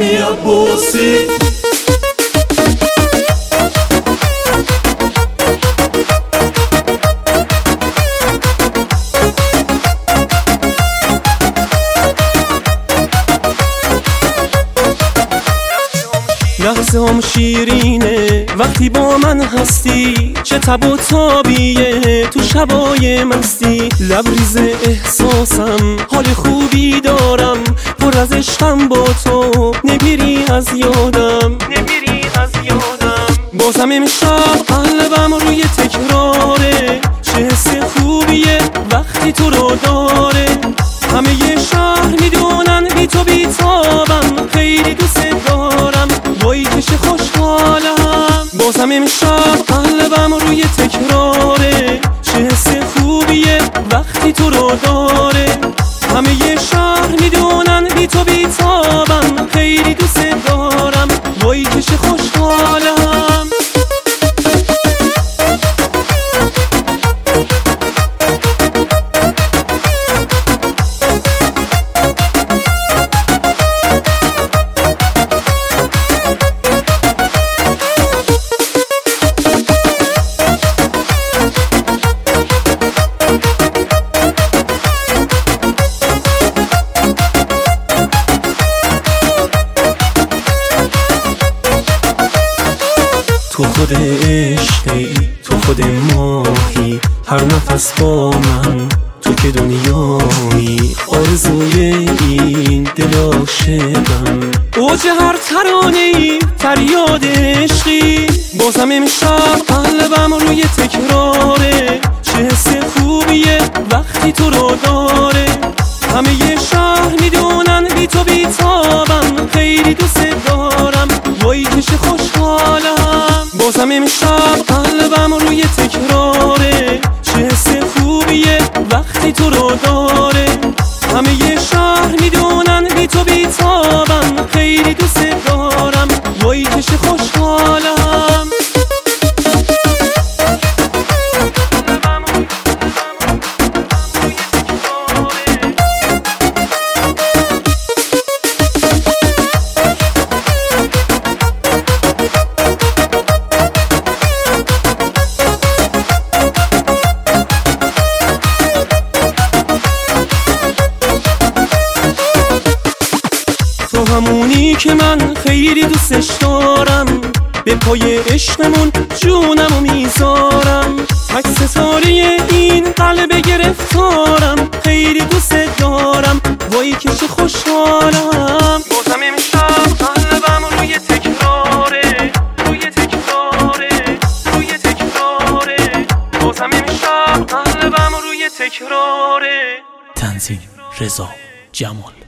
علی عباسی. لحظه هم شیرینه وقتی با من هستی، چه تب و تابیه تو شبای مستی. لبریز احساسم، حال خوبی دارم، پر از عشقم با تو، نمیری از یادم. بازم امشب قلبم روی تکراره، چه حس خوبیه وقتی تو رو داره. همه شهر میدونن بی تو بی تابم، خیلی دوست دارم، وای که چه خوشحالم. بازم امشب قلبم روی تکراره، چه حس خوبیه وقتی تو رو داره. همه شهر میدونن بی تو بی تابم، خیلی دوست دارم، وای که چه خوشحالم. تو خود عشقی، تو خود ماهی، هر نفس با من تو که دنیایی. آرزوی این دل عاشقم، اوج هر ترانه‌ای فریاد عشقی. بازم امشب قلبم روی تکراره، چه حس خوبیه وقتی تو رو داره. همه شهر میدونن بی تو بی تابم، خیلی دوست دارم، وای که چه خوشحالم. بازم امشب قلبم روی تکراره، چه حس خوبیه وقتی تو رو داره. همه شهر میدونن بی تو بی تابم، خیلی دوست دارم، وای که چه خوشحالم. تو همونی که من خیلی دوستش دارم، به پای عشقمون جونمو میذارم. تک ستاره این قلب گرفتارم، خیلی دوست دارم، وای که چه خوشحالم. بازم امشب قلبم روی تکراره، بازم امشب قلبم روی تکراره. تنظیم رضا جمال.